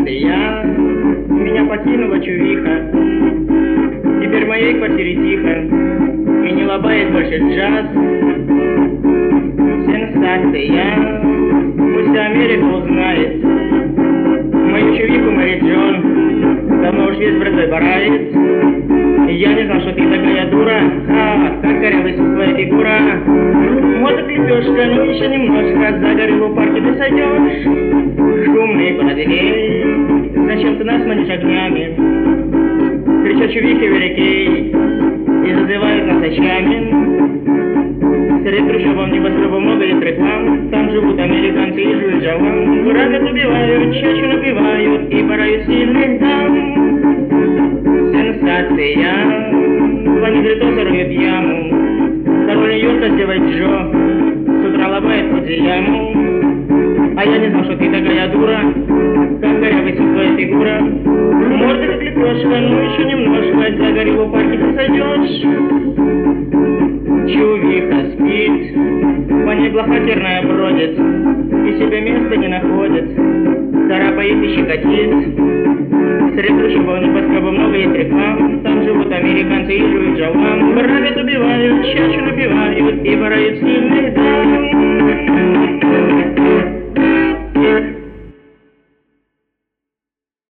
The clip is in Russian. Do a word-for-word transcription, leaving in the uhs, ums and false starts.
я, меня покинула чувиха. Теперь в моей квартире тихо, и не лобает больше джаз. Сенсация, пусть Америка узнает. Мою чувиху Мэри Джон давно уж весь бредой барает. И я не знал, что ты такая дура. А, как горелась твоя фигура. Может, лепешка, но еще немножко. За горелу парки ты сойдешь. Шумный бродвей, зачем ты нас манишь огнями? Кричат чувихи великий и зазывают нас очами. Среди трущобов небоскребов много есть реклам. Там живут американцы и жуют жавам. Грабят, убивают, чачу напивают и порают сильных дам. Сенсация, два негритоса роют яму. Король Нью-Йорка сделает Джо, с утра ломает Фудзияму. А я не знал, что ты такая дура, как корявая твоя фигура. Морда как лепешка, ну еще немножко. За горелу парки ты сойдешь. Чувиха спит, по ней блохотерная бродит, и себе места не находит, царапает и щекотит. Среди трущобов небоскреба много есть реклам. Там живут американцы и жуют жавам. Грабят, убивают, чачу напивают и воруют